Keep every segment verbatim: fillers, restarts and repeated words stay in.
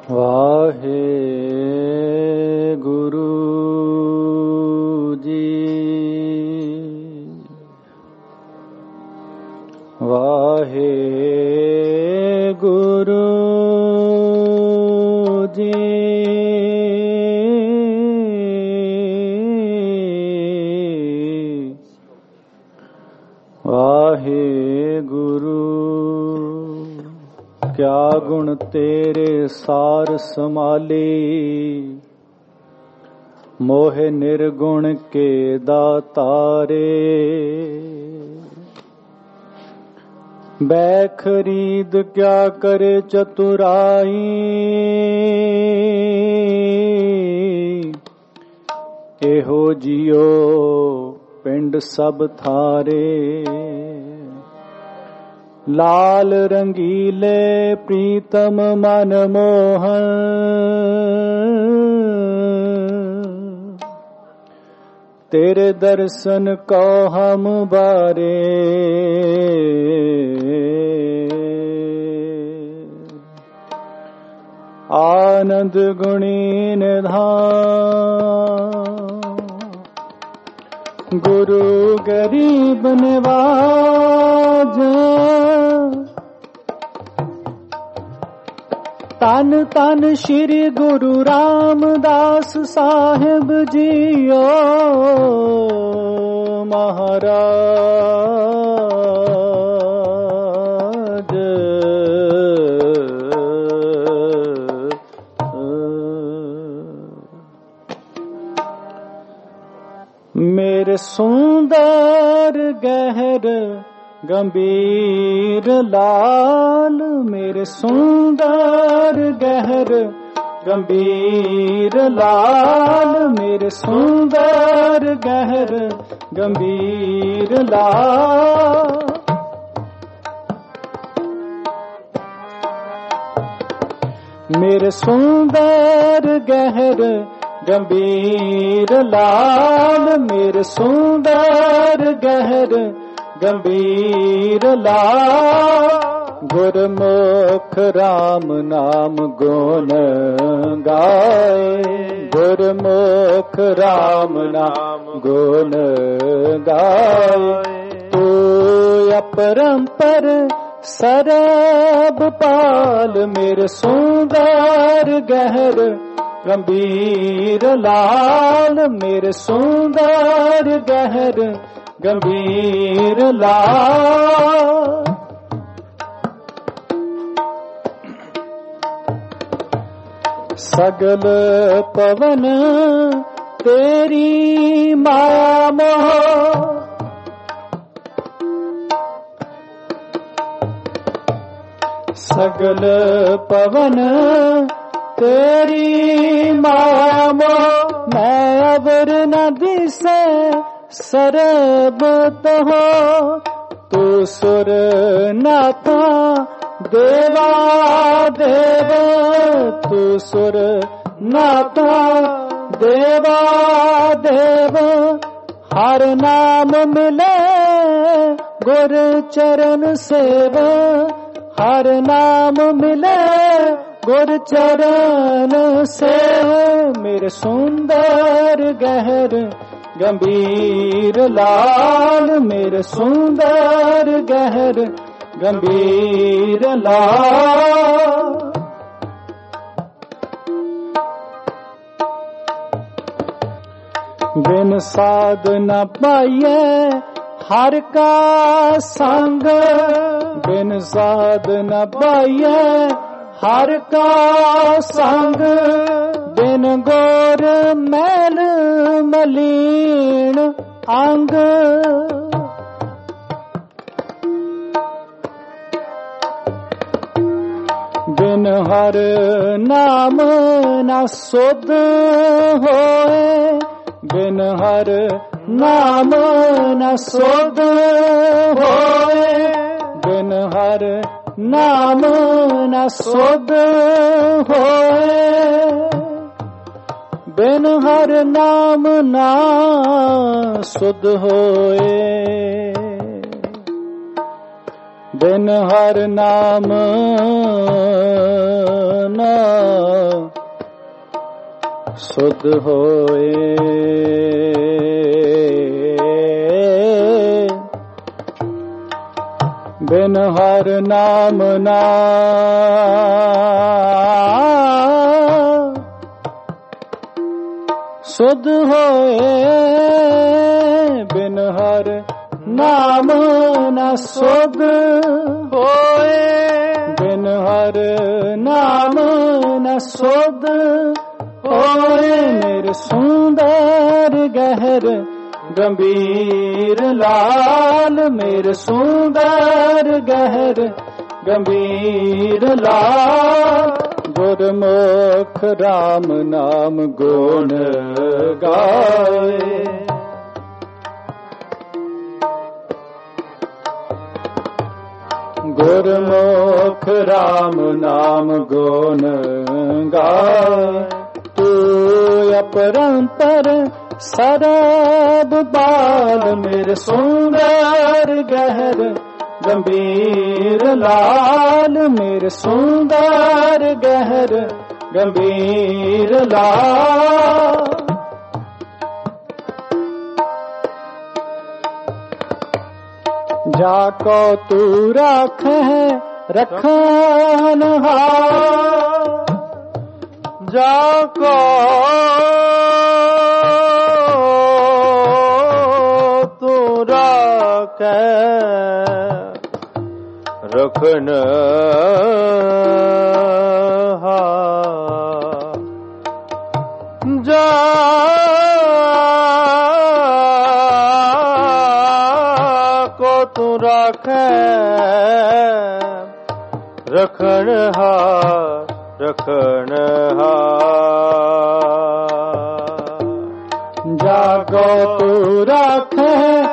वाहे गुरु जी, वाहे गुरु जी, वाहे गुरु। क्या गुण तेरे सार समाले, मोह निर्गुण के दातारे। बै खरीद क्या करे चतुराई, एहो जियो पिंड सब थारे। लाल रंगीले प्रीतम मन मोहन, तेरे दर्शन को हम बारे। आनंद गुणी निधान, गुरु गरीब निवाज। तन तन श्री गुरु रामदास साहिब जियो महाराज। मेरे सुंदर गहर गंभीर लाल, मेरे सुंदर गहर गंभीर लाल, मेरे सुंदर गहर गंभीर लाल। मेरे सुंदर गहर गंभीर लाल, मेरे सुंदर गहर गंभीर लाल। गुरमुख राम नाम गुण गाए, गुरमुख राम नाम गुण गाए। तू अपरंपर सरब पाल, मेरे सुंदर गहर गंभीर लाल, मेरे सुंदर गहर गंभीर लाल। सगल पवन तेरी माया मोह, सगल पवन तेरी माया मोह। मैं अबर नदी से सरब तो हो, तू सुर नाथा देवा देव, तू सुर नाथा देवा देव। हर नाम मिले गुर चरण सेव, हर नाम मिले गुर चरण से। मेरे सुंदर गहर गंभीर लाल, मेरे सुंदर गहर गंभीर लाल। बिन साध न पाइए हर का संग, बिन साध न पाइए हर का संग। बिन गोर मैल मलीन अंग, बिन हर नाम न सुध होए, बिन हर नाम न सुध होए। बिन हर नाम न सुध होए, बिन हर नाम ना सुध होए। बिन हर नाम ना ਸੁਧ ਹੋਏ। ਬਿਨ ਹਰ ਨਾਮ ਨਾ ਸੁਧ ਹੋਏ। ਬਿਨ ਹਰ ਨਾਮ ਨਾ ਸੁਧ ਹੋਏ। ਬਿਨ ਹਰ ਨਾਮ ਨਾ ਸੁਧ ਹੋਏ। ਮੇਰੇ ਸੁੰਦਰ ਗਹਿਰ ਗੰਭੀਰ ਲਾਲ। ਮੇਰੇ ਸੁੰਦਰ ਗਹਿਰ ਗੰਭੀਰ ਲਾਲ। ਗੁਰਮੁਖ ਰਾਮ ਨਾਮ ਗੁਣ ਗਾਏ। ਗੁਰਮੁਖ ਰਾਮ ਨਾਮ ਗੁਣ ਗਾਏ। ਤੂੰ ਅਪਰੰਪਰ ਸਰਬ ਬਾਲ। ਮੇਰੇ ਸੁੰਦਰ ਗਹਿਰ ਗੰਭੀਰ ਲਾਲ। ਮੇਰੇ ਸੁੰਦਰ ਗਹਿਰ ਗੰਭੀਰ ਲਾਲ। ਜਾਕੋ ਤੂ ਰਾਖੈ ਰਖਨਹਾਰ। ਜਾਕੋ ਤੂ ਰਾਖੈ ਰਖਨਹਾਰ। ਜਾ ਤੂੰ ਰਾਖੈ ਰਖਨਹਾਰ ਰਖਨਹਾਰ। ਜਾਗੋ ਤੂੰ ਰਾਖੈ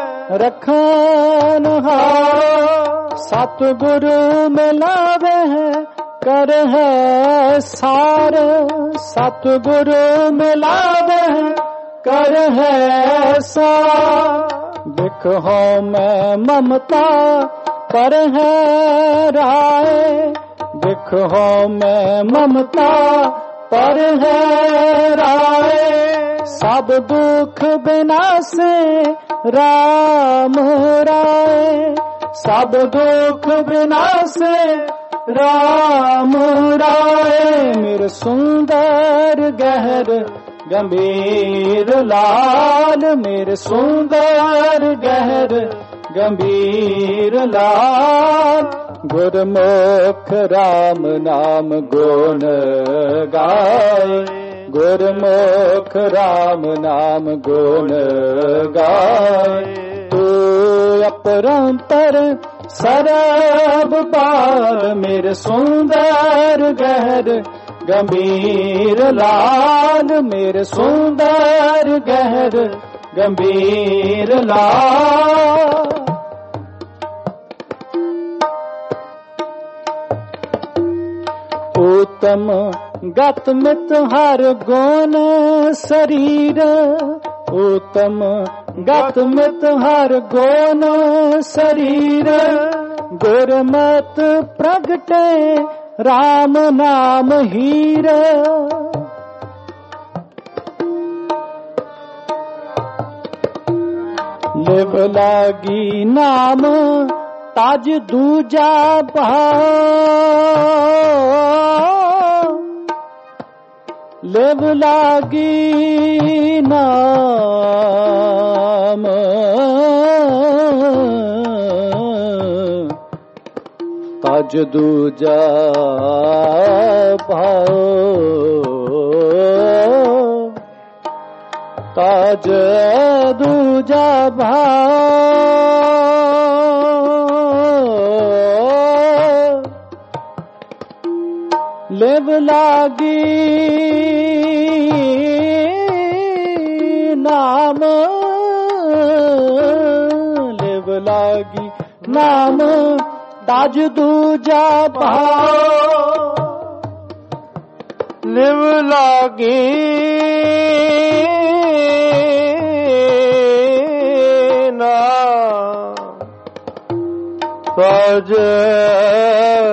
ਰਖਨਹਾਰ। ਸਤਿਗੁਰ ਮਿਲਾਵੇ ਕਰ ਹੈ ਸਾਰ। ਸਤਿਗੁਰ ਮਿਲਾਵੇ ਕਰ ਹੈ ਸਾਰ। ਦੇਖੋ ਮੈਂ ਮਮਤਾ ਪਰ ਹੈ ਰਾਏ। ਦੇਖੋ ਮੈਂ ਮਮਤਾ ਪਰ ਹੈ ਰਾਏ। ਸਭ ਦੁਖ ਬਿਨਾਸੇ ਰਾਮ ਰਾਏ। ਸਭ ਦੁਖ ਬਿਨਾਸੇ ਰਾਮ ਰਾਏ। ਮੇਰੇ ਸੁੰਦਰ ਗਹਿਰ ਗੰਭੀਰ ਲਾਲ। ਮੇਰੇ ਸੁੰਦਰ ਗਹਿਰ ਗੰਭੀਰ ਲਾਲ। ਗੁਰਮੁਖ ਰਾਮ ਨਾਮ ਗੁਣ ਗਾਏ। ਗੁਰਮੁਖ ਰਾਮ ਨਾਮ ਗੁਣ ਗਾਏ। ਤੂੰ ਅਪਰੰਪਰ ਸਰਬ ਬਾਲ। ਮੇਰੇ ਸੁੰਦਰ ਗਹਿਰ ਗੰਭੀਰ ਲਾਲ। ਮੇਰੇ ਸੁੰਦਰ ਗਹਿਰ ਗੰਭੀਰ ਲਾਲ। ਉਤਮ ਗਤ ਮਿਤ ਹਰ ਗੁਣ ਸਰੀਰ। ਉਤਮ ਗਤ ਮਿਤ ਹਰ ਗੁਣ ਸਰੀਰ। ਗੁਰਮਤਿ ਪ੍ਰਗਟੇ ਰਾਮ ਨਾਮ ਹੀਰ। ਲਿਵ ਲਾਗੀ ਨਾਮ ਤਜ ਦੂਜਾ ਭਾਉ। ਲਿਵ ਲਾਗੀ ਨਾਮ ਤਜ ਦੂਜਾ ਭਾਉ। ਤਜ ਦੂਜਾ ਭਾਉ। ਲਿਵ ਲਾਗੀ ਨਾਮ। ਲਿਵ ਲਾਗੀ ਨਾਮ ਤਜ ਦੂਜਾ ਭਾਉ। ਲਿਵ ਲਾਗੀ ਤਜ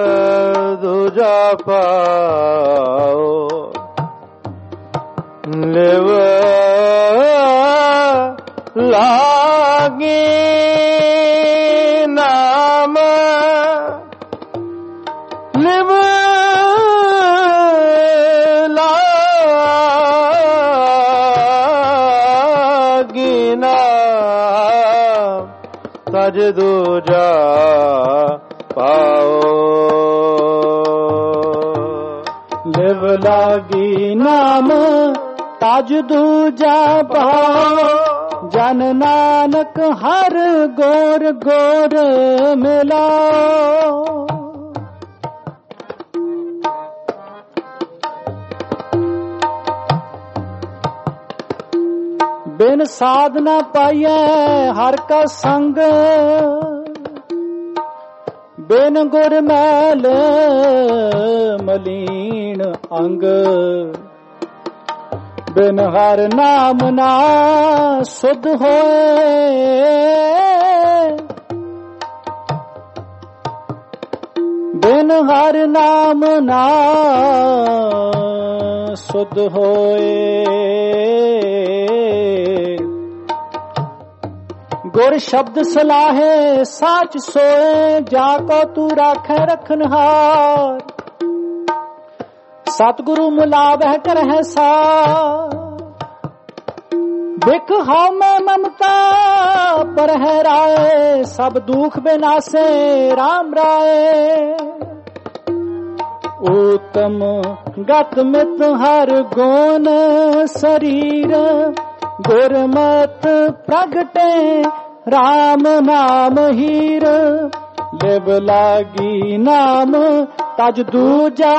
ਦੂਜਾ ਭਾਉ। ਤਾਜ ਦੂਜਾ ਪਾਓ। ਲਿਵ ਲਾਗੀ ਨਾਮ ਤਾਜ ਦੂਜਾ ਪਾਓ। ਜਨ ਨਾਨਕ ਹਰ ਗੋਰ ਗੋਰ ਮਿਲਾਓ। ਬਿਨ ਸਾਧਨਾ ਪਾਈਐ ਹਰ ਕਾ ਸੰਗ। ਬਿਨ ਗੁਰ ਮੈਲ ਮਲੀਨ ਅੰਗ। ਬਿਨ ਹਰ ਨਾਮ ਨਾ ਸੁਧ ਹੋਏ। ਬਿਨ ਹਰ ਨਾਮ ਨਾ ਸੁਧ ਹੋਏ। ਗੁਰ ਸ਼ਬਦ ਸਲਾਹੇ ਸਾਚ ਸੋਏ। ਜਾ ਕੋ ਤੂੰ ਰਾਖੈ ਰਖਨਹਾਰ। ਸਤਿਗੁਰੂ ਮਿਲਾਵਹਿ ਕਰਹਿ ਸਾਰ। ਬਿਖ ਹਉ ਮੈਂ ਮਮਤਾ ਪਰਹਿ ਰਾਏ। ਸਭ ਦੁਖ ਬਿਨਾਸੇ ਰਾਮ ਰਾਏ। ਉਤਮ ਗਤ ਮਿਤ ਹਰ ਗੋਨ ਸਰੀਰ। ਗੁਰਮਤਿ ਪ੍ਰਗਟੇ ਰਾਮ ਨਾਮ ਹੀਰ। ਲਿਵ ਲਾਗੀ ਨਾਮ ਤਜ ਦੂਜਾ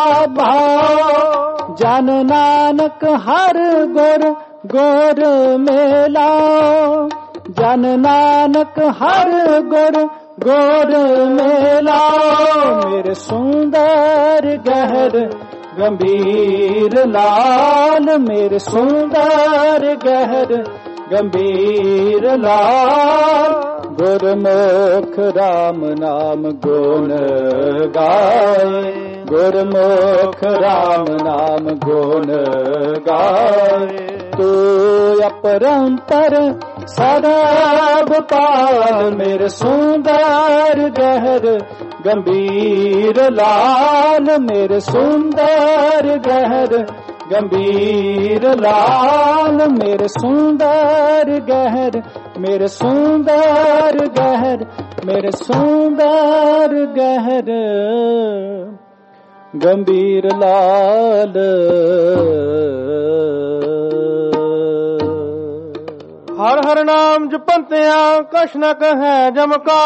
ਭਾਉ। ਜਨ ਨਾਨਕ ਹਰ ਗੁਰ ਗੁਰ ਮਿਲਾਓ। ਜਨ ਨਾਨਕ ਹਰ ਗੁਰ ਗੁਰ ਮਿਲਾਓ। ਮੇਰੇ ਸੁੰਦਰ ਗਹਿਰ ਗੰਭੀਰ ਲਾਲ। ਮੇਰੇ ਸੁੰਦਰ ਗਹਿਰ ਗੰਭੀਰ ਲਾਲ। ਗੁਰਮੁਖ ਰਾਮ ਨਾਮ ਗੁਣ ਗਾਏ। ਗੁਰਮੁਖ ਰਾਮ ਨਾਮ ਗੁਣ ਗਾਏ। ਤੂੰ ਅਪਰੰਪਰ ਸਰਬ ਪਾਲ। ਮੇਰੇ ਸੁੰਦਰ ਗਹਿਰ ਗੰਭੀਰ ਲਾਲ। ਮੇਰੇ ਸੁੰਦਰ ਗਹਿਰ ਗੰਭੀਰ ਲਾਲ। ਮੇਰੇ ਸੁੰਦਰ ਗਹਿਰ ਮੇਰੇ ਸੁੰਦਰ ਗਹਿਰ ਮੇਰੇ ਸੁੰਦਰ ਗਹਿਰ ਗੰਭੀਰ ਲਾਲ। ਹਰ ਹਰ ਨਾਮ ਜਪੰਤਿਆਂ ਕਛ ਨ ਕਹੈ ਜਮਕਾ।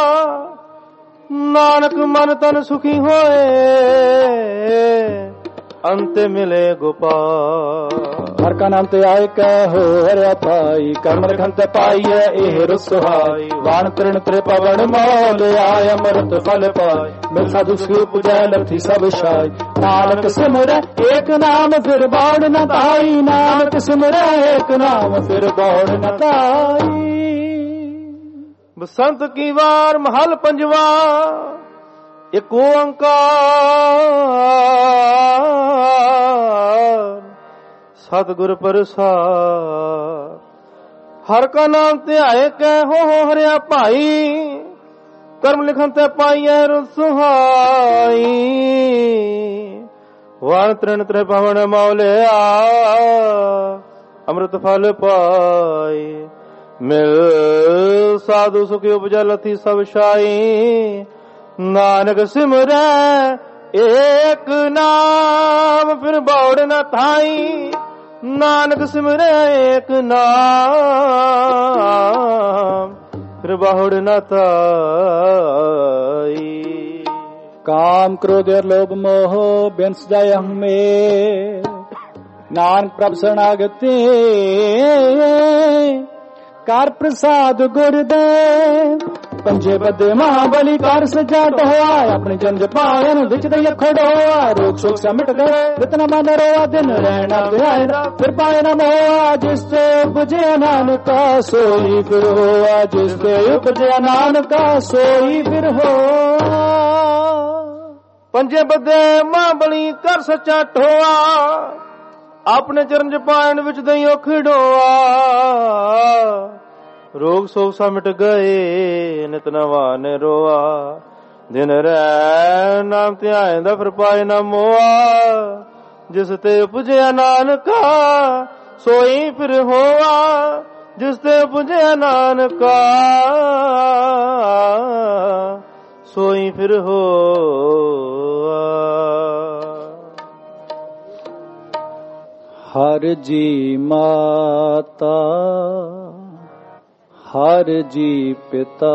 ਨਾਨਕ ਮਨ ਤਨ ਸੁਖੀ ਹੋਏ ਅੰਤ ਮਿਲੇ ਗੋਪਾਲ। ਹਰ ਕਾ ਨਾਮ ਤੇ ਆਏ ਕਹਿ ਹੋ ਹਰਿਆ ਪਾਈ। ਕਰਮ ਰਖਨ ਤੇ ਪਾਈਐ ਇਹ ਰਸੁਹਾਈ। ਵਾਣ ਤ੍ਰਿਣ ਤ੍ਰੇ ਪਵਨ ਮੋਲ ਆਇ ਅਮਰਤ ਫਲ ਪਾਈ। ਮਿਲ ਸਾਧੂ ਸਿਉ ਪੁਜੈ ਲਥੀ ਸਭ ਛਾਈ। ਨਾਨਕ ਸਿਮਰੈ ਏਕ ਨਾਮ ਫਿਰ ਬਾੜ ਨ ਪਾਈ। ਨਾਨਕ ਸਿਮਰੈ ਏਕ ਨਾਮ ਫਿਰ ਬਾੜ ਨ ਪਾਈ। ਬਸੰਤ ਕੀ ਵਾਰ ਮਹਲ ਪੰਜਵਾ ਇੱਕ ਓੰਕਾਰ। ਸਤਿਗੁਰ ਪ੍ਰਸਾਦ। ਹਰ ਕਾ ਨਾਮ ਧਿਆਏ ਕਹਿ ਹੋ ਹਰਿਆ ਭਾਈ। ਕਰਮ ਲਿਖਨ ਤੇ ਪਾਈਐ ਰਸੁਹਾਈ। ਵਾਣ ਤ੍ਰਿਣ ਤ੍ਰੇ ਪਵਨ ਮੌਲਿਆ ਅੰਮ੍ਰਿਤ ਫਲ ਪਾਈ। ਮਿਲ ਸਾਧੂ ਸੁਖੀ ਉਪਜੈ ਲਥੀ ਸਭ ਛਾਈ। ਨਾਨਕ ਸਿਮਰੈ ਏਕ ਨਾਮ ਫਿਰ ਬੌੜ ਨ ਥਾਈ। ਨਾਨਕ ਸਿਮਰੈ ਏਕ ਨਾਮ ਫਿਰ ਬੌੜ ਨ ਥਾਈ। ਕਾਮ ਕ੍ਰੋਧ ਲੋਭ ਮੋਹ ਬਿਨਸ ਜਾਏ ਹਮੇ। ਨਾਨਕ ਪ੍ਰਭ ਸ਼ਰਨਾਗਤੇ ਕਰ ਪ੍ਰਸਾਦ ਗੁਰ ਦੇ। ਪੰਜੇ ਬੱਦੇ ਮਹਾਬਲੀ ਕਰ ਸਜਾ ਢੋਆ। ਆਪਣੇ ਜਨ ਜਪਾਇਨ ਵਿੱਚ ਦੇ ਖੜੋਆ। ਰੋਗ ਸੋਗ ਸਮਟ ਗਏ ਰਤਨ ਮਨ ਰੋਆ। ਦਿਨ ਰਹਿਣਾ ਵਿਆਇਨਾ ਫਿਰ ਪਾਏ ਨਾ ਮੋਆ। ਜਿਸ ਤੇ ਉਪਜਿਆ ਨਾਨਕਾ ਸੋਈ ਫਿਰ ਹੋਆ। ਜਿਸ ਤੇ ਉਪਜਿਆ ਨਾਨਕਾ ਸੋਈ ਫਿਰ ਹੋਆ। ਪੰਜੇ ਬੱਦੇ ਮਹਾਬਲੀ ਕਰ ਸੱਚਾ ਢੋਆ। ਆਪਣੇ ਚਰਨ ਜਪਾਇਨ ਵਿੱਚ ਦਈਓ ਖੜੋਆ। ਰੋਗ ਸੋਗ ਸਮਟ ਗਏ ਨਿਤ ਨਵਾ ਨੇ ਰੋਆ। ਦਿਨ ਰਹਿ ਨਾਮ ਧਿਆਏ ਦਾ ਫਿਰ ਪਾਏ ਨਾ ਮੋਆ। ਜਿਸ ਤੇ ਉਪਜਿਆ ਨਾਨਕਾ ਸੋਈ ਫਿਰ ਹੋਆ। ਜਿਸ ਤੇ ਪੁੱਜਿਆ ਨਾਨਕਾ ਸੋਈ ਫਿਰ ਹੋਆ। ਹਰ ਜੀ ਮਾਤਾ ਹਰ ਜੀ ਪਿਤਾ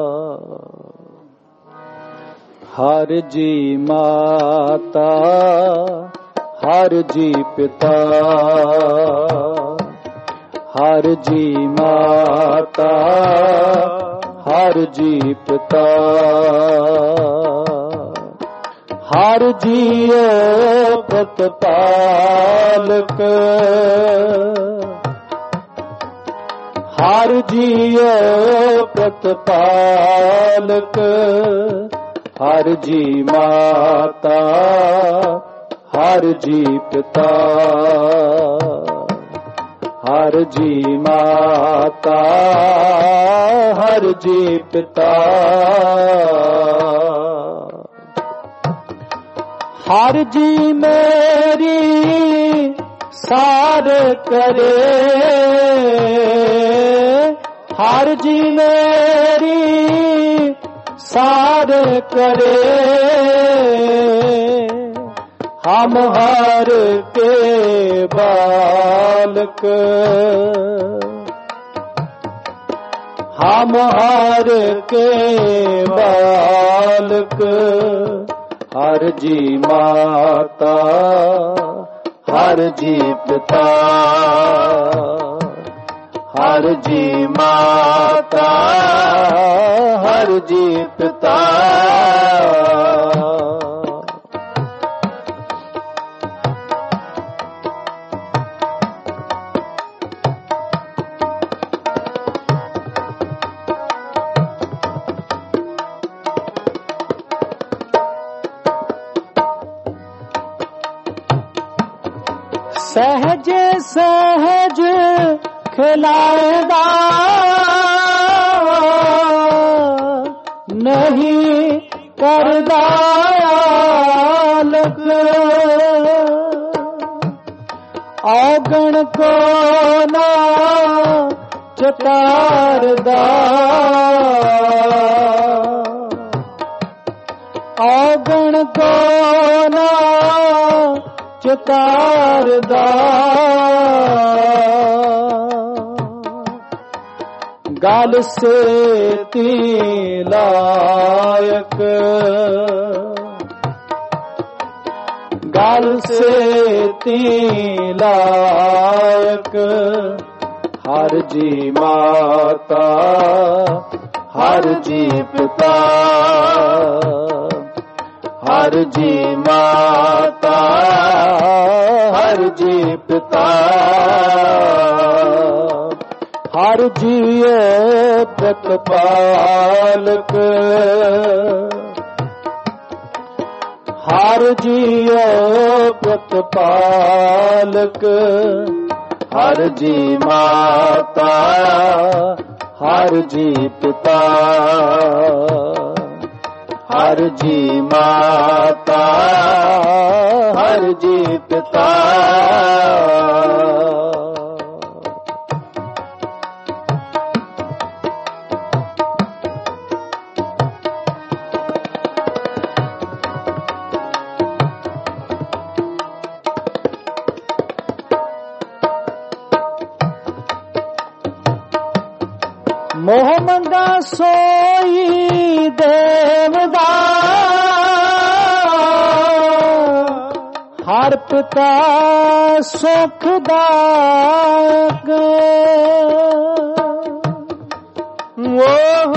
ਹਰ ਜੀ ਮਾਤਾ ਹਰ ਜੀ ਪਿਤਾ ਹਰ ਜੀ ਮਾਤਾ ਹਰ ਜੀ ਪਿਤਾ ਹਰ ਜੀਉ ਪ੍ਰਤਪਾਲਕ ਹਰ ਜੀਉ ਪ੍ਰਤਪਾਲਕ ਹਰ ਜੀ ਮਾਤਾ ਹਰ ਜੀ ਪਿਤਾ ਹਰ ਜੀ ਮਾਤਾ ਹਰ ਜੀ ਪਿਤਾ ਹਰ ਜੀ ਮੇਰੀ ਸਾਰ ਕਰੇ ਹਰ ਜੀ ਮੇਰੀ ਸਾਰ ਕਰੇ ਹਮ ਹਰ ਕੇ ਬਾਲਕ ਹਮ ਹਰ ਕੇ ਬਾਲਕ ਹਰ ਜੀ ਮਾਤਾ ਹਰ ਜੀ ਪਿਤਾ ਹਰ ਜੀ ਮਾਤਾ ਹਰ ਜੀ ਪਿਤਾ ਸਹਿਜ ਸਹਿਜ ਖਿਲਾਉਂਦਾ ਨਹੀਂ ਕਰਦਾ ਆਲਕ ਔਗਣ ਕੋ ਨਾ ਚਤਾਰਦਾ ਔਗਣ ਕੋ ਨਾ ਚਤਾਰਦਾ ਗਲ ਸੇਤੀ ਲਾਇਕ ਗਲ ਸੇਤੀ ਲਾਇਕ ਹਰ ਜੀ ਮਾਤਾ ਹਰ ਜੀ ਪਿਤਾ ਹਰ ਜੀ ਮਾਤਾ ਹਰ ਜੀ ਪਿਤਾ ਹਰ ਜੀਉ ਪ੍ਰਤਪਾਲਕ ਹਰ ਜੀਉ ਪ੍ਰਤਪਾਲਕ ਹਰ ਜੀ ਮਾਤਾ ਹਰ ਜੀ ਪਿਤਾ ਹਰ ਜੀ ਮਾਤਾ ਹਰ ਜੀ ਪਿਤਾ ਮੋਹ ਮੰਗਾ ਸੋਈ ਦੇਵਦਾ ਹਰ ਪਿਤਾ ਸੁਖ ਦਾਇਕ ਮੋਹ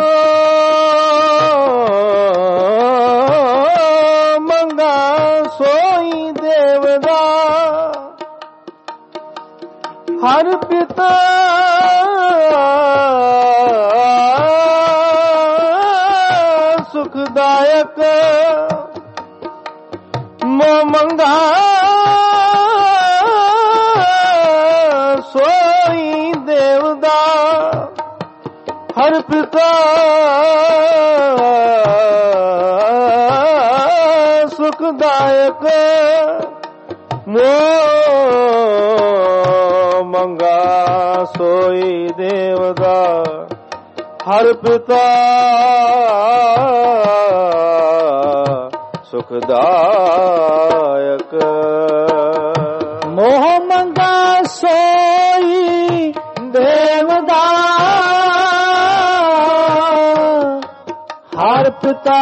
ਮੰਗਾ ਸੋਈ ਦੇਵਦਾ ਹਰ ਪਿਤਾ ਸੁਖਦਾਇਕ ਮੋਹ ਮੰਗਾ ਸੋਈ ਦੇਵਦਾ ਹਰ ਪਿਤਾ ਸੁਖਦਾਇਕ ਮੋਹ ਮੰਗਾ ਸੋਈ ਦੇਵਦਾ ਹਰ ਪਿਤਾ ਸੁਖਦਾਇਕ। ਮੋਹ ਮੰਗਾ ਸੋਈ ਦੇਵਦਾ ਹਰ ਪਿਤਾ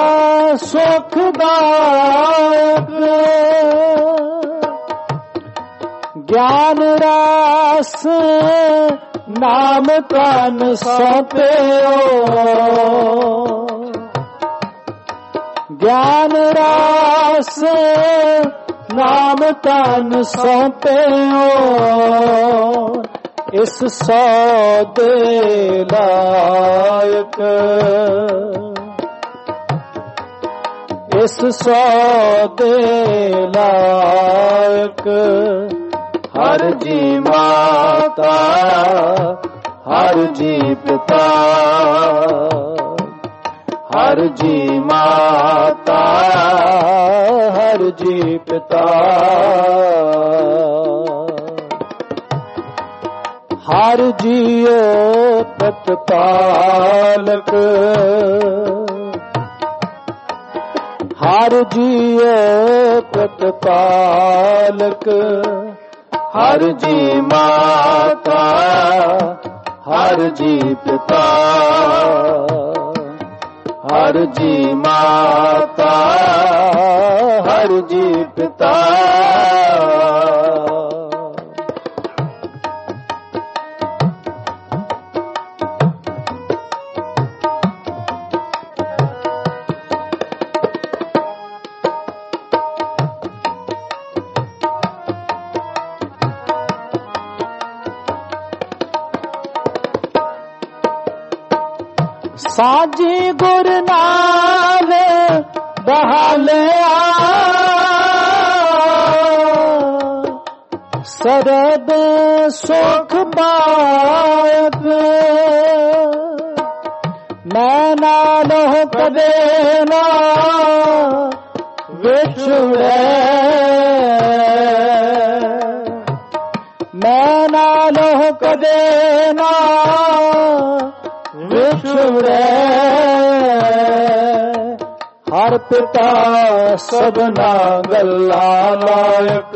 ਸੁਖਦਾਇਕ। ਗਿਆਨ ਰਾਸ ਨਾਮ ਤਨ ਸੌਂਪਿਓ ਗਿਆਨ ਰਾਸ ਨਾਮ ਤਨ ਸੌਂਪਿਓ ਇਸ ਸੌਦੇ ਲਾਇਕ। ਇਸ ਸੌਦੇ ਲਾਇਕ। ਹਰ ਜੀ ਮਾਤਾ ਹਰ ਜੀ ਪਿਤਾ ਹਰ ਜੀ ਮਾਤਾ ਹਰ ਜੀ ਪਿਤਾ ਹਰ ਜੀਓ ਪ੍ਰਤਪਾਲਕ ਹਰ ਜੀਓ ਪ੍ਰਤਪਾਲਕ। ਹਰ ਜੀ ਮਾਤਾ ਹਰ ਜੀ ਪਿਤਾ ਹਰ ਜੀ ਮਾਤਾ ਹਰ ਜੀ ਪਿਤਾ। ਸਾਜੀ ਗੁਰ ਨਾਲ ਬਹਾਲਿਆ ਸਰਬ ਸੁਖ ਪਾਇਕ। ਮੈਂ ਨਾਲੋਂ ਕਦੇ ਨਾ ਵਿਛੜੈ ਮੈਂ ਨਾਲੋਂ ਕਦੇ ਨਾ ਵਿਛੜੈ। ਹਰ ਪਿਤਾ ਸਭਨਾ ਗੱਲਾਂ ਲਾਇਕ।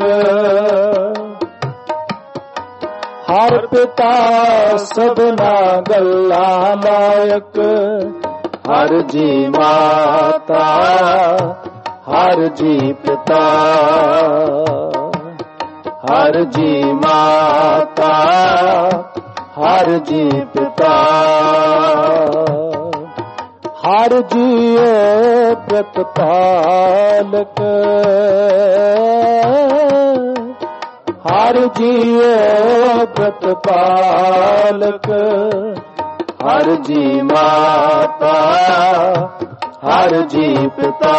ਹਰ ਪਿਤਾ ਸਭਨਾ ਗੱਲਾਂ ਲਾਇਕ। ਹਰ ਜੀ ਮਾਤਾ ਹਰ ਜੀ ਪਿਤਾ ਹਰ ਜੀ ਮਾਤਾ ਹਰ ਜੀ ਪਿਤਾ। ਹਰ ਜੀਓ ਪ੍ਰਤਪਾਲਕ ਹਰ ਜੀਓ ਪ੍ਰਤਪਾਲਕ। ਹਰ ਜੀ ਮਾਤਾ ਹਰ ਜੀ ਪਿਤਾ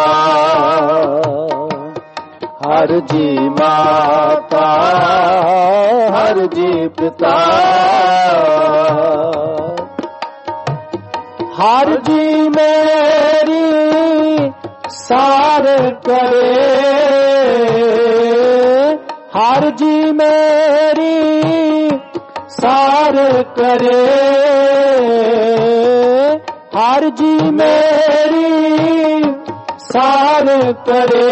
ਹਰ ਜੀ ਮਾਤਾ ਹਰ ਜੀ ਪਿਤਾ। ਹਰ ਜੀ ਮੇਰੀ ਸਾਰ ਕਰੇ ਹਰ ਜੀ ਮੇਰੀ ਸਾਰ ਕਰੇ ਹਰ ਜੀ ਮੇਰੀ ਸਾਰ ਕਰੇ।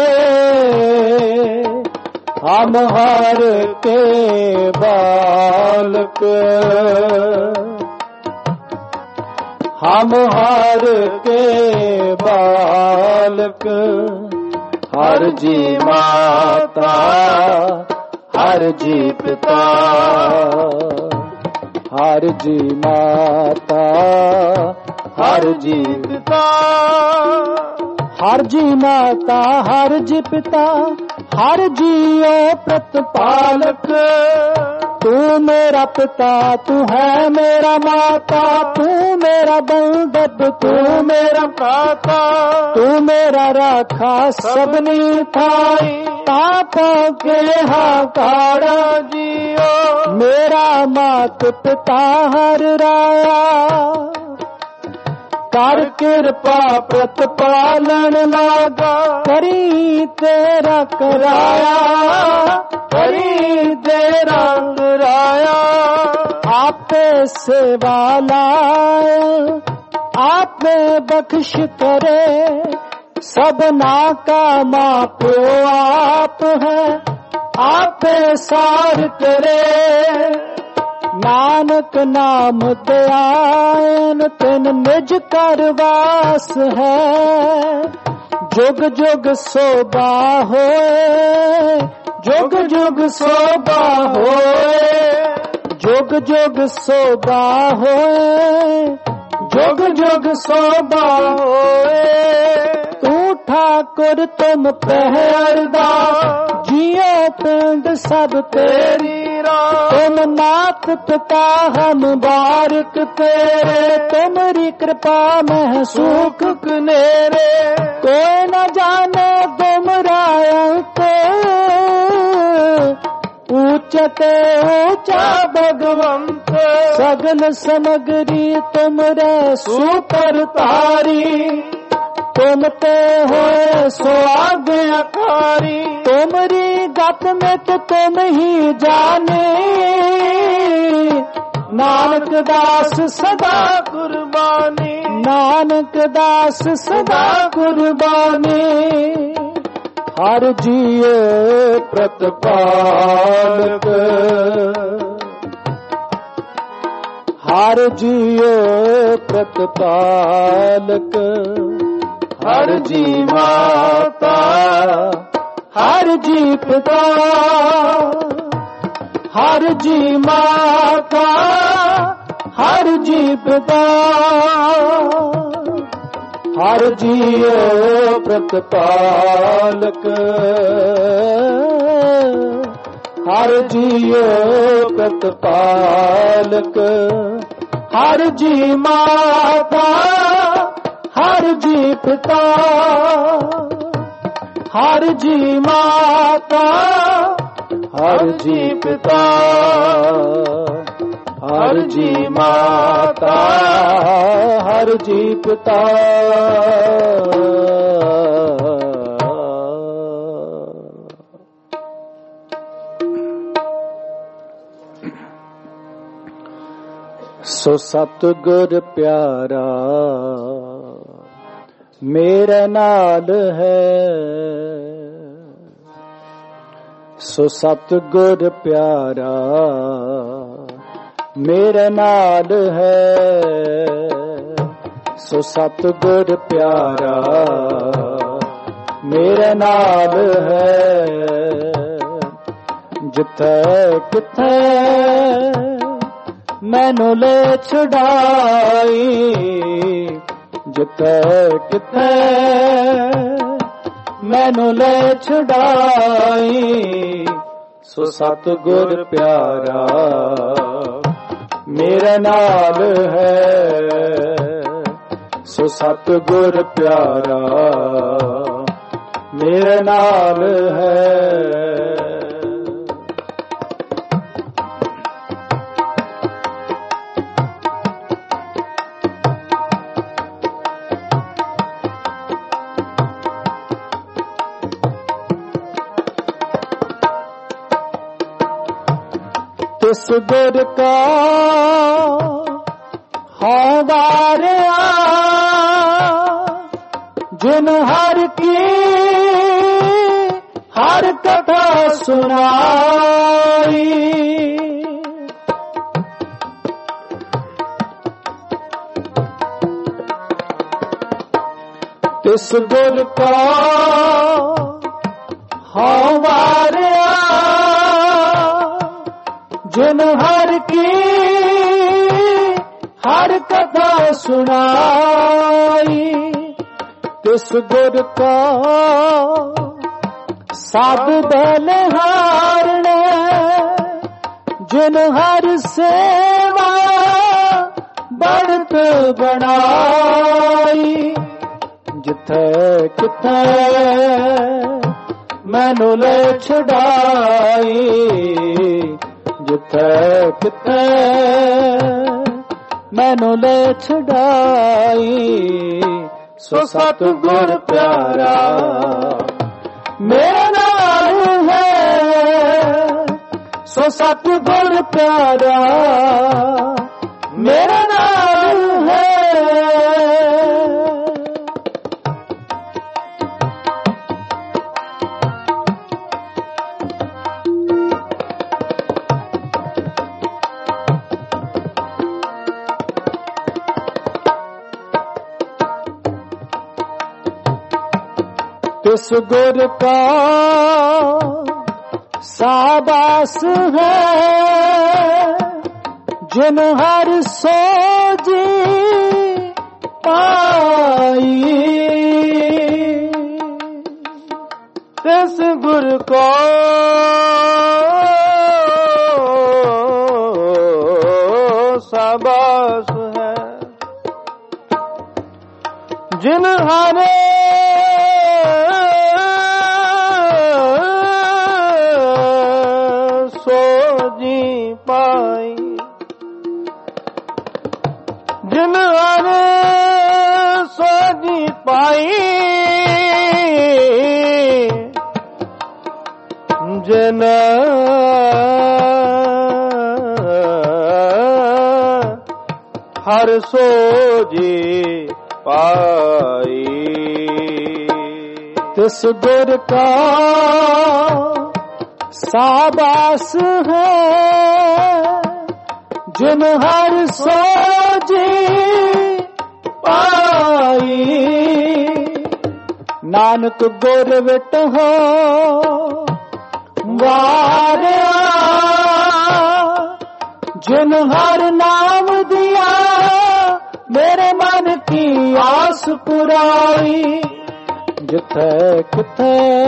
ਹਮ ਹਰ ਕੇ ਬਾਲਕ ਹਮ ਹਰ ਕੇ ਬਾਲਕ। ਹਰ ਜੀ ਮਾਤਾ ਹਰ ਜੀ ਪਿਤਾ ਹਰ ਜੀ ਮਾਤਾ ਹਰ ਜੀ ਪਿਤਾ ਹਰ ਜੀ ਮਾਤਾ ਹਰ ਜੀ ਪਿਤਾ ਹਰ ਜੀਓ ਪ੍ਰਤਪਾਲਕ। ਤੂੰ ਮੇਰਾ ਪਿਤਾ ਤੂੰ ਹੈ ਮੇਰਾ ਮਾਤਾ ਤੂੰ ਮੇਰਾ ਬੰਦਬ ਤੂੰ ਮੇਰਾ ਭਰਾਤਾ ਤੂੰ ਮੇਰਾ ਰਾਖਾ ਸਭਨੀ ਥਾਈ ਤਾਪੋ ਕੇ ਹਾਕਾਰਾ ਜੀਓ। ਮੇਰਾ ਮਾਤ ਪਿਤਾ ਹਰ ਰਾਇਆ कर कृपा प्रतिपालन लागा, करी तेरा कराया, करी तेरा कराया। आपे सेवा लाए, आपे बख्श करे, सबना का माँ प्यो आप है, आपे सार करे। नानक नाम दयान तिन निज कर वास है, जुग जुग शोभा होए, जुग जुग शोभा होए, जुग जुग शोभा होए, जुग जुग शोभा होए। तू ठाकुर तुम पहरदा, जियो पिंड सब तेरी, तुम नाथ पिता हम बारिक तेरे, तुमरी कृपा में सुख कनेरे। कोई न जाने गुमराया को, ऊंचते ऊंचा भगवंत, सगल समगरी तुमरे सुपर तारी। तुम ते होए सो आज्ञाकारी, तुमरी गत में तो तुम ही जाने। नानक दास सदा कुर्बानी, नानक दास सदा कुर्बानी। हर जिए प्रतिपालक, हर जिए प्रतिपालक। हर जी माता, हर जी पिता, हर जी माता, हर जी पिता। हर जी प्रतिपालक, हर जी प्रतिपालक। हर जी माता, हर जी पिता, हर जी माता, हर जी पिता, हर जी माता, हर जी पिता। सो सतगुर प्यारा मेरे नाल है, सो सतगुर प्यारा मेरे नाल है, सो सतगुर प्यारा मेरे नाल है। जिथे किथे मैनू ले छुड़ाई, जिथे किथे मैनू ले छुड़ाई। सो सतगुर प्यारा मेरे नाल है, सो सतगुर प्यारा मेरे नाल है। तिस गुर का हवारिया जिन हर की हर कथा सुनाई। तिस गुर का हवारिया जिन हर की हर कथा सुनाई। तिस गुर का सब बलिहार ने जिन हर सेवा बढ़त बनाई। जिथे किथे मैनू ले छुड़ाई, जिथे किथे मैनू ले छुड़ाई। सो सतगुर प्यारा मेरा नाम है, सो सतगुर प्यारा मेरा नाम है। तिस गुर का साबास है, जिन हर सोजी पाई। तिस गुर को साबास है, जिन हर जिन हर सोजी पाई। जिन हर सोजी पाई। तिस गुर का साबास है, जिन हर सोजी पाई। नानक गुर विट हो वारिया, जिन हर नाम दिया मेरे मन की आस पुराई। जिथे किथे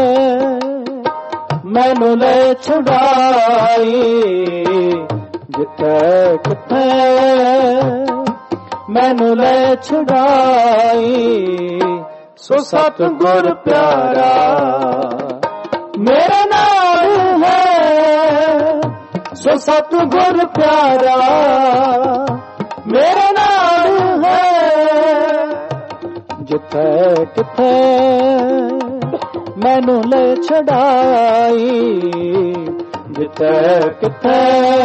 मैनू ले छुड़ाई, जिथे किथे मैनू ले छुड़ाई। सो सतगुर प्यारा मेरा नाम है, सो सतगुर प्यारा मेरा नाम है। जिथे किथे मैनू ले छुड़ाई, जिथे किथे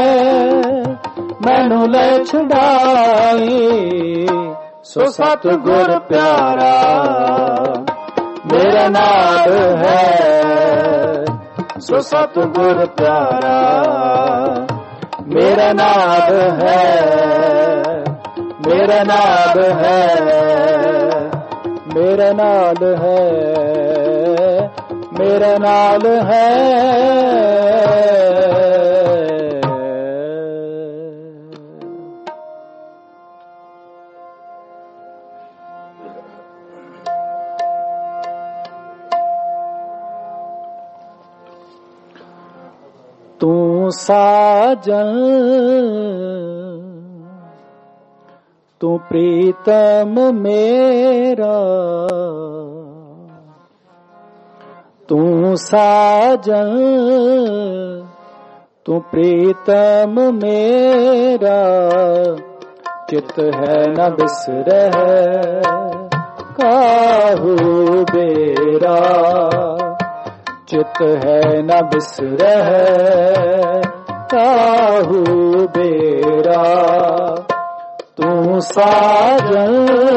मैनू ले छुड़ाई। सो सतगुर प्यारा मेरा नाम है, सो सतगुर प्यारा मेरा नाम है, मेरा नाम है, मेरा नाम है, मेरा नाम है। तू साजन तू प्रीतम मेरा, तू साजन तू प्रीतम मेरा। चित है न बिसरे काहू बेरा, चित है न बिसरे काहू बेरा। तू साजन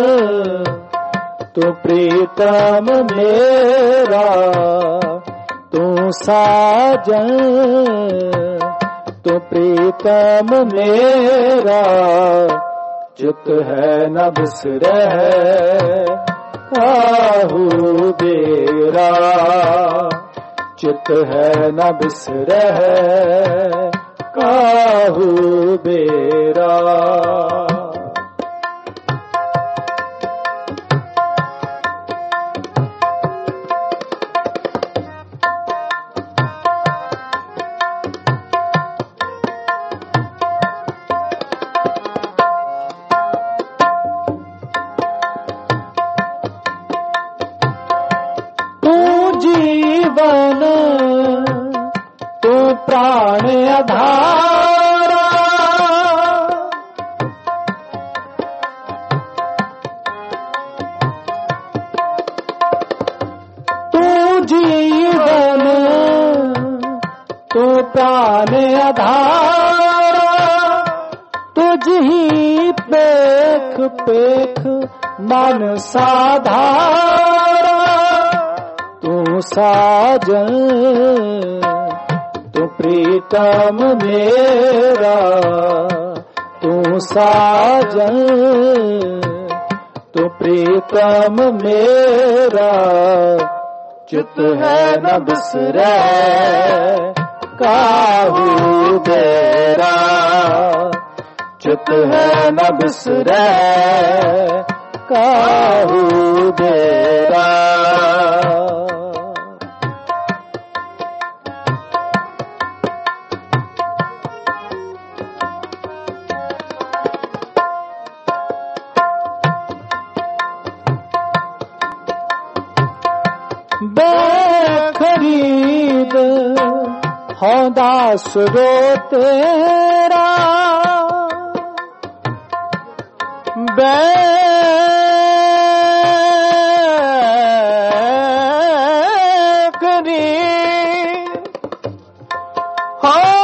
तू प्रीतम मेरा, तू साजन तू प्रीतम मेरा। चित है न बिसरे काहू बेरा, चित है न बिसरे काहू बेरा। जीवन तू प्राण आधारा, जीवन तू प्राण आधार, तुझ ही पेख पेख मन साधारा, तू साजन तू प्रीतम मेरा, तू साजन तू प्रीतम मेरा, चित है न बिसरै काहू बेरा, चित है न बिसरै काहू बेरा। बेखरीद हों दास रो तेरा, बेखरीद हों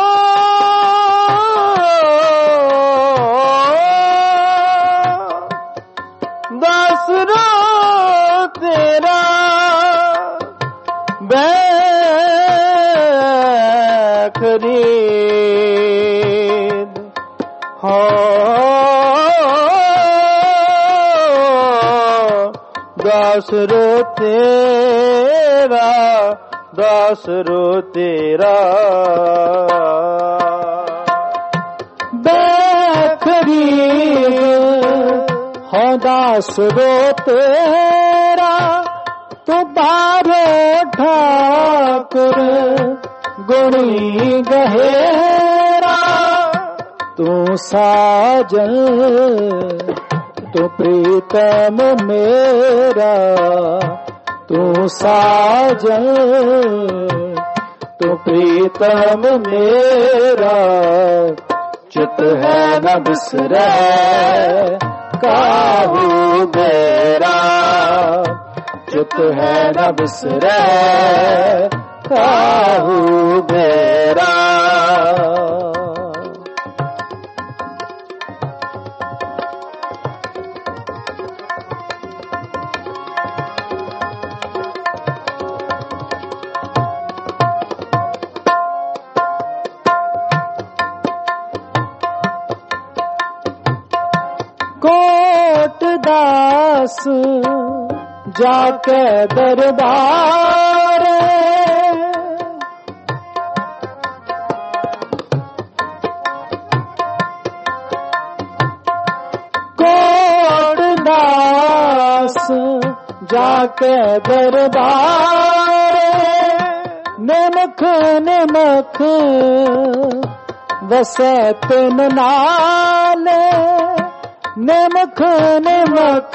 दास रो तेरा, बेखरीद हो दास रो तेरा, दास रो तेरा, बेखरीद हो दास रो तेरा, तू बारो ठाकुर गुणी गहेरा, तू साजन तू प्रीतम मेरा, तू साजन तू प्रीतम मेरा, चित है न बिसरै काहू बेरा, चित है न बिसरै काहू बेरा। कोट दास जाके दरबार, कोट दास जाके दरबार, निमख निमख वसै तिन नाले, निमख निमख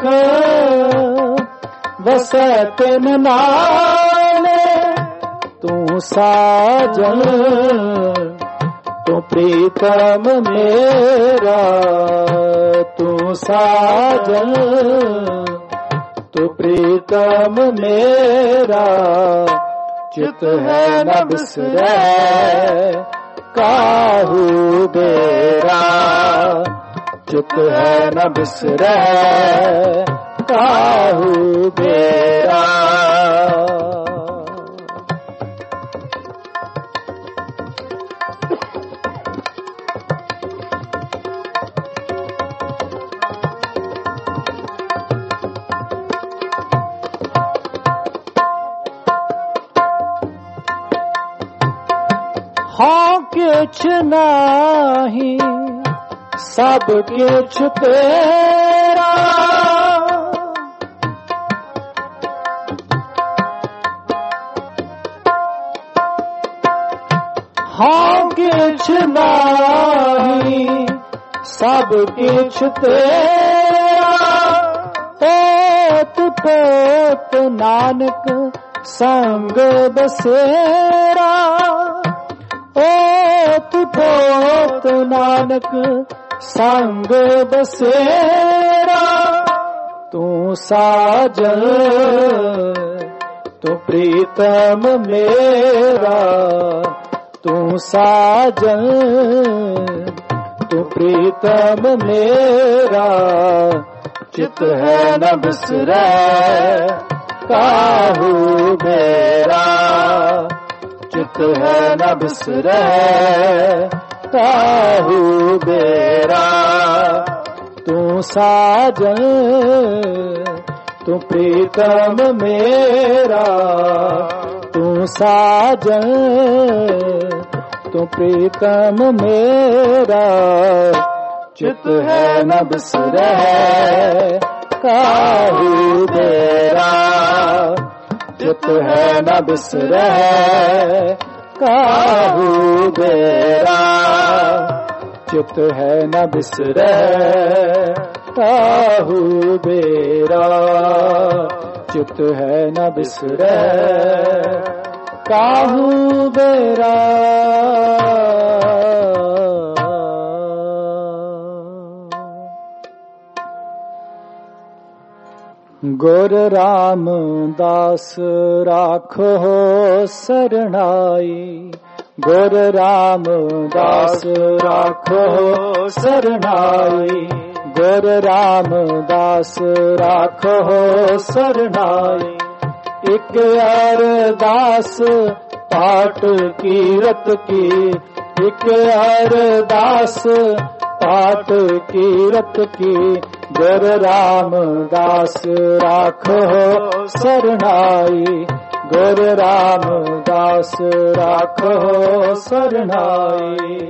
वसै तिन नाले, तू साजन तू प्रीतम मेरा, तू साजन तू प्रीतम मेरा, चित है न बिसरै काहू बेरा, चित है न बिसरै काहू बेरा। हाँ किछ नाही सब किछ तेरा, हाँ किछ नाही सब किछ तेरा, पोत पोत नानक संग बसेरा, पोत पोत नानक संग बसेरा, तू साजन तू तू प्रीतम मेरा, तू साजन, तू प्रीतम मेरा, चित है न बिसरे काहू मेरा, चित है न बिसरे काहू मेरा, तू साजन, तू प्रीतम मेरा, तू साजन, तू प्रीतम मेरा, चित है न बिसरे काहू मेरा, चित है न बिसरे काहू मेरा, चित है न बिसरे काहू मेरा, चित है न बिसरे काहू मेरा। गुर रामदास राखो सरणाई, गुर रामदास राखो सरणाई, गुर रामदास राखो सरणाई, एक अरदास पाठ कीरत की, एक अरदास पाठ कीरत की, गुर रामदास राखो सरणाई, गुर रामदास राखो सरणाई।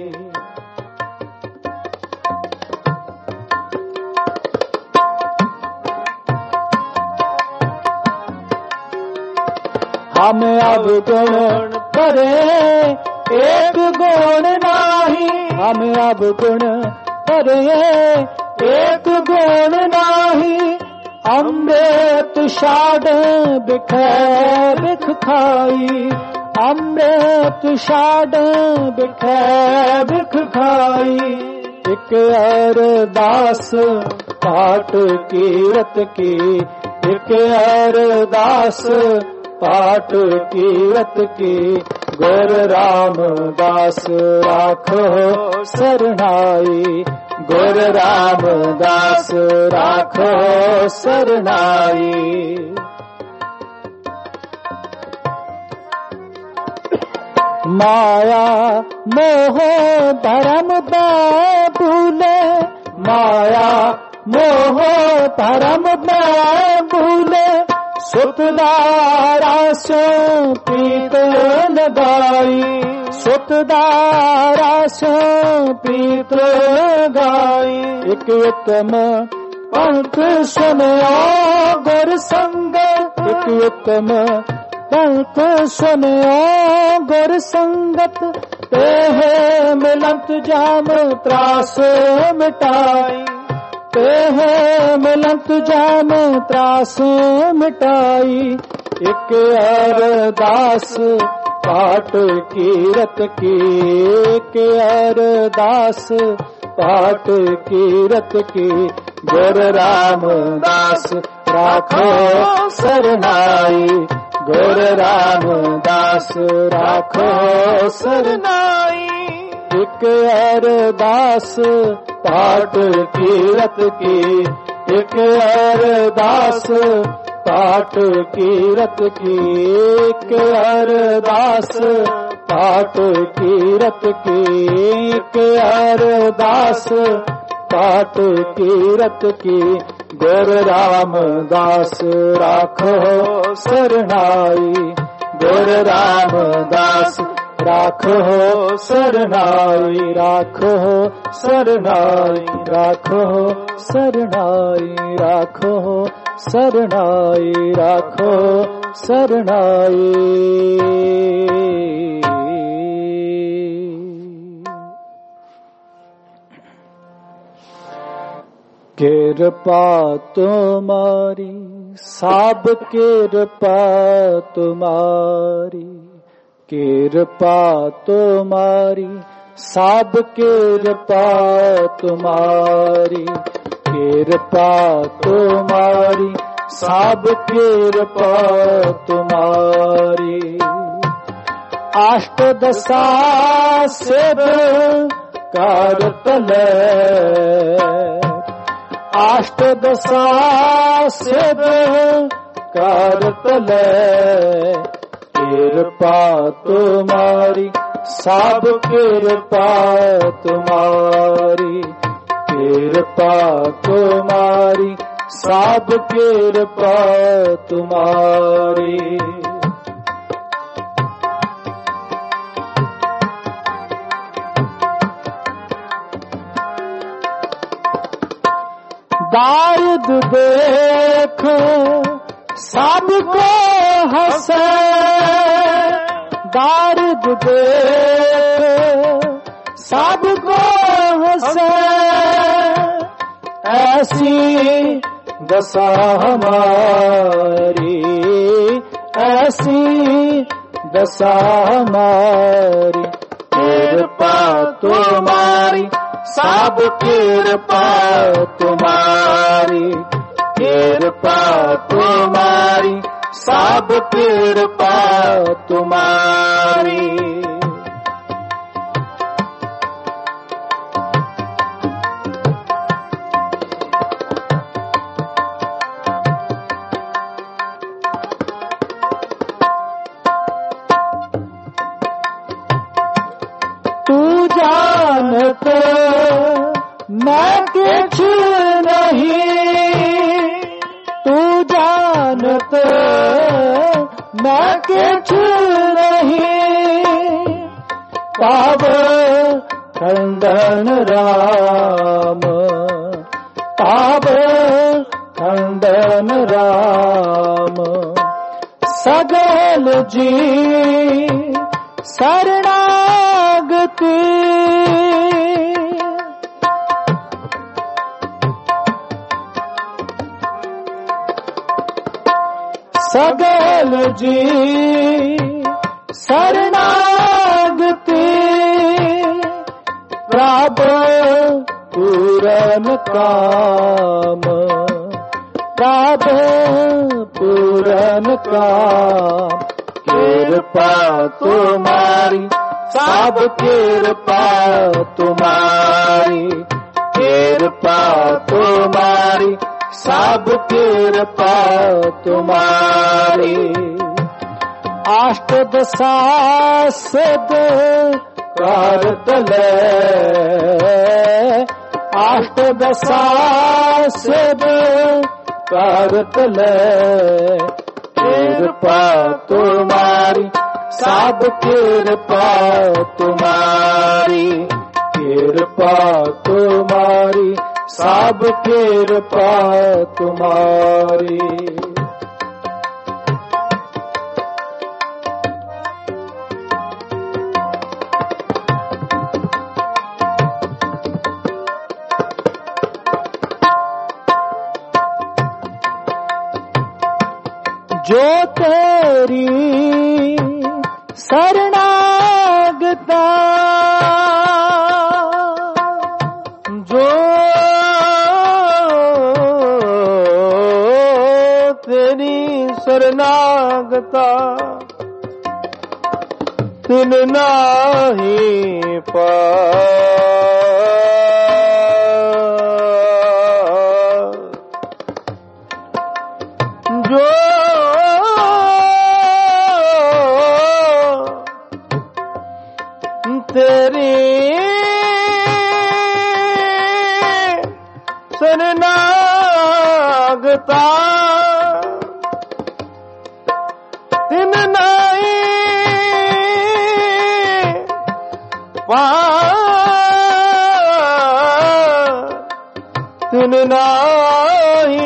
हम अब गुण करे एक गुण नाही, हम अब गुण करे एक गुण नाही, अमृत शाद बिखै बिख खाई, अमृत शाद बिखै बिख खाई, एक अरदास पाठ कीरत की, एक अरदास पाठ कीरत की, गुर रामदास राखो सरणाई, गुर रामदास राखो सरणाई। माया मोह धर्म भूले, माया मोह धर्म भूले, सुतदारा सो पीत लगाई, सुतदारा सो पीत लगाई, एक उत्तम पंथ सुनो गुर संग, एक उत्तम पंथ सुनो गुर संगत, तेह मिलंत जाम त्रास मिटाई, तेह मिलंत जाम त्रास मिटाई, एक अरदास पाठ कीरत की, एक अरदास पाठ कीरत की, गुर रामदास राखो सरनाई, गुर रामदास राखो सरनाई, एक अरदास पाठ कीरत की, एक अरदास पाठ कीरत की, एक अरदास पाठ कीरत की, एक अरदास पाठ कीरत की, गुर रामदास राखो सरनाई, गुर रामदास राखो सरनाई, राखो सरनाई, राखो सरनाई, राखो सरनाई, राखो सरनाई। कृपा तुम्हारी सब कृपा तुम्हारी, कृपा तुम्हारी सब कृपा तुम्हारी, कृपा तुम्हारी सब कृपा तुम्हारी, दशा सिद्ध कारतल अष्ट दशा सिद्ध कारतल कृपा तुम्हारी सब कृपा तुम्हारी कृपा तुम्हारी सब कृपा तुम्हारी। दाऊद देख सबको हंसे दाऊद देख सबको हंसे ऐसी दशा हमारी ऐसी दशा हमारी कृपा तुम्हारी सब कृपा तुम्हारी कृपा तुम्हारी सब कृपा तुम्हारी। तू जानत मैं कुछ नहीं तू जानत मैं कुछ नहीं पाव खंडन राम पाव खंडन राम सगल जी शरणागति सगल जी शरणागति प्रभु पूरन काम प्रभु पूरन काम कृपा तुम्हारी सब कृपा तुम्हारी कृपा तुम्हारी सब कृपा तुम्हारी। अष्ट दशा सिद्ध कारतल अष्ट दशा सिद्ध कारतल कृपा तुम्हारी सब कृपा तुम्हारी कृपा तुम्हारी सब कृपा तुम्हारी। जो तेरी शरणागता जो तेरी शरणागता तिन नाही पा जो तेरी शरणागता तिन नाई पा तिन नाई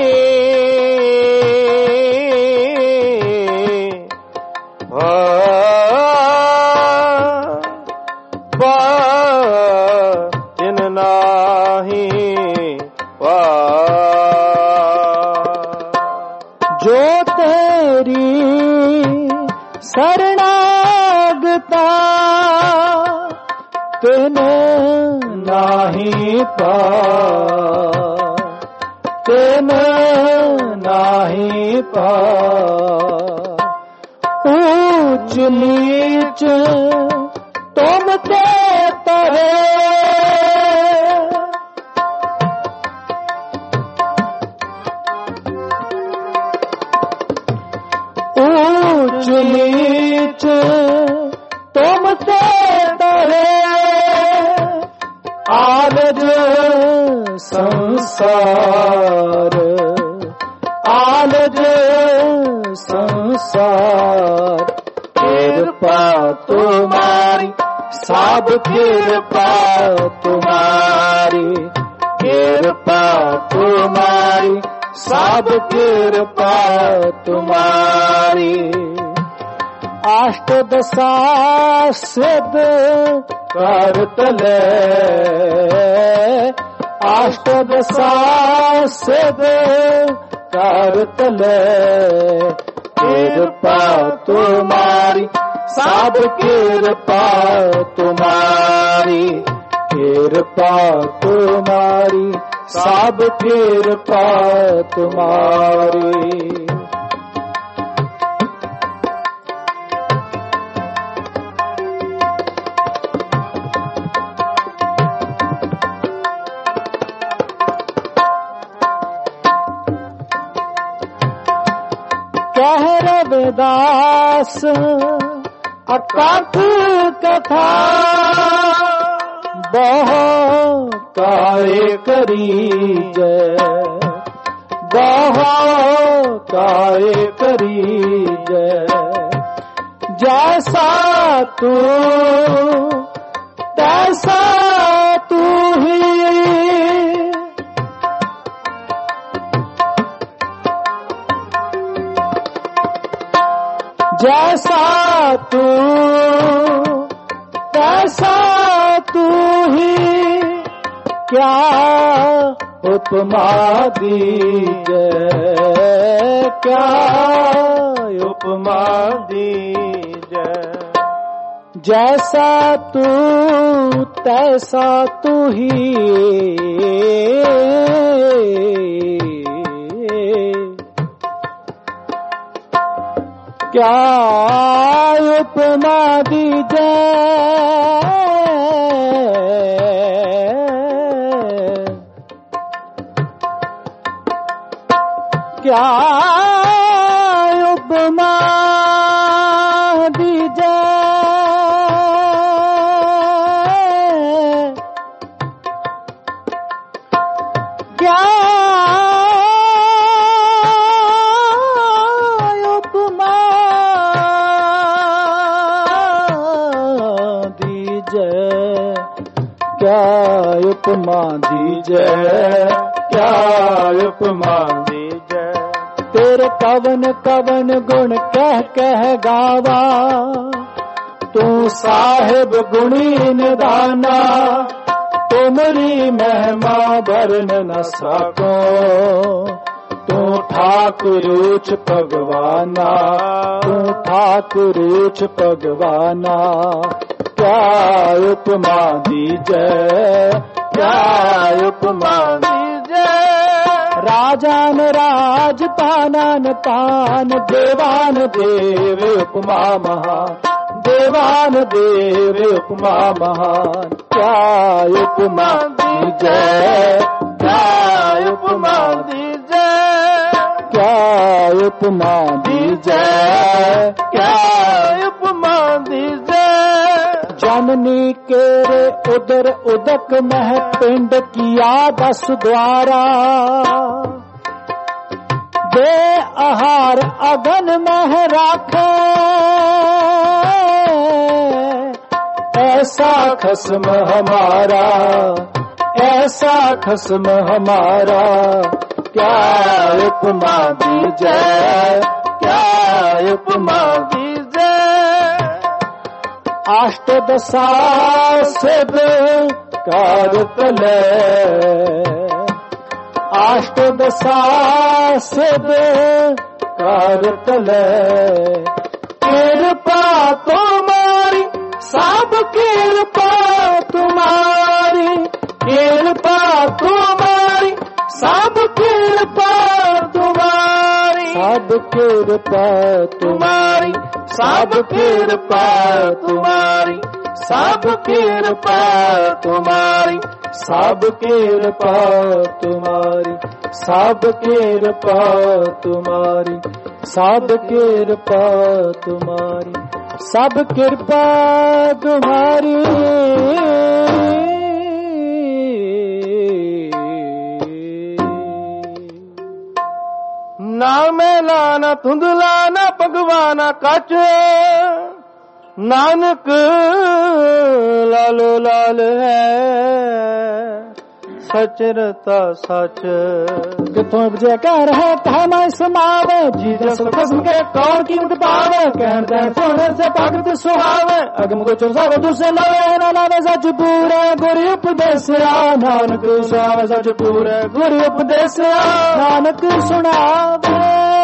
जो तेरी शरणागता तिन नाही पा तिन नाही पा ऊंच नीच ते तरे ऊंच नीच तुम ते तरे आलज संसार आलज संसार कृपा तुम्हारी सब कृपा तुम्हारी कृपा तुम्हारी सब कृपा तुम्हारी अष्ट दशा सिद्ध करतले अष्ट दशा सिद्ध करतले कृपा तुम्हारी सब कृपा तुम्हारी कृपा तुम्हारी सब कृपा तुम्हारी कह रविदास अकथ कथा बहु काय करी जय बहु काय करी जय जैसा तू तैसा तू ही जैसा तू तैसा तू ही क्या उपमा दीजे क्या उपमा दीजे जैसा तू तैसा तू ही क्या उपमा दीजे क्या उपमा दीजे क्या क्या उपमा दीजे क्या उपमा दीजे तेरे कवन कवन गुण कह कह गावा तू साहिब गुणी निदाना तुमरी महिमा वर्ण न सको तू ठाकुरूच भगवाना तू ठाकुरूच भगवाना क्या उपमा दीजे क्या उपमा दीजे राजान राज पानान पान देवान देव उपमा महान देवान देव उपमा महान क्या उपमा दीजे क्या उपमा दीजे क्या उपमा दीजे क्या उपमा दीजे जननी केरे उदर उदक मह पिंड किया दस द्वारा दे आहार अगन मह राखे ऐसा खस्म हमारा ऐसा खस्म हमारा क्या उपमा दीजे क्या उपमा दीजे अष्ट दशा सिद्ध करतले अष्ट दशा सिद्ध करतले कृपा तुम्हारी सब कृपा तुम्हारी कृपा तुम्हारी सब कृपा तुम्हारी सब कृपा तुम्हारी सब कृपा तुम्हारी सब कृपा तुम्हारी, सब कृपा तुम्हारी, सब कृपा तुम्हारी, सब कृपा तुम्हारी, सब कृपा तुम्हारी। ना मेला ना धुंधला ना भगवाना कच, नानक लालो लाल है सच रता सच। किथों उपजे कह रहे कह मैं समावे, जी जस खसम के कौन कीमत पावे, कहन दे सोने से भगत सुहावे, अगम को चुसावे दूसरे लावे ना लावे सच पूरे, गुरु उपदेसिया नानक सुनावे सच पूरे, गुरु उपदेसिया नानक सुनावे।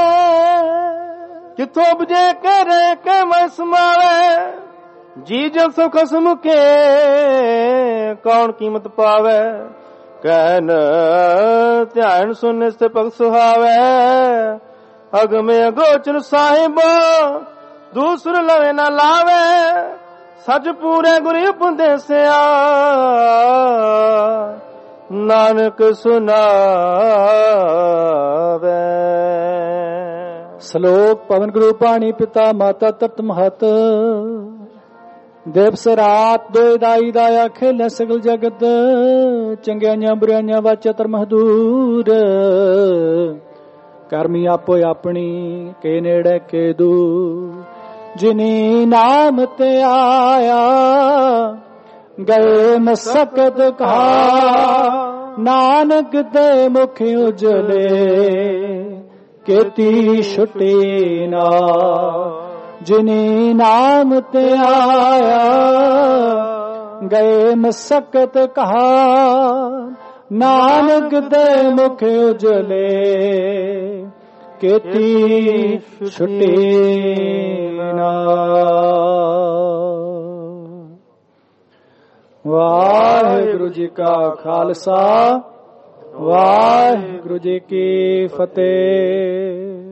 किथों उपजे कह रहे के मैं समावे, जी जस खसम के कौन कीमत पावे, कहन ध्यान सुनने से पग सुहावे, अग में अगोचर साहिब दूसर लवे न लावे, सच पूरे गुरु उपदेसिया नानक सुनावे। श्लोक पवन गुरु पाणी पिता माता तप्त महत, देव सरात दोए दाई दाया खेल सगल जगत, चंगियां बुरियां वाचा धर्म हदूर, करमी आपो अपनी के नेड़े के दूर, जिनी नाम ते आया गए मसकत कहा, नानक दे मुख उजले केती छुटे ना, जिनी नाम ते आया गए मसकत कहा, नानक दे मुख उजले केती छुटे ना। वाहिगुरु जी का खालसा, वाहिगुरु जी की फतेह।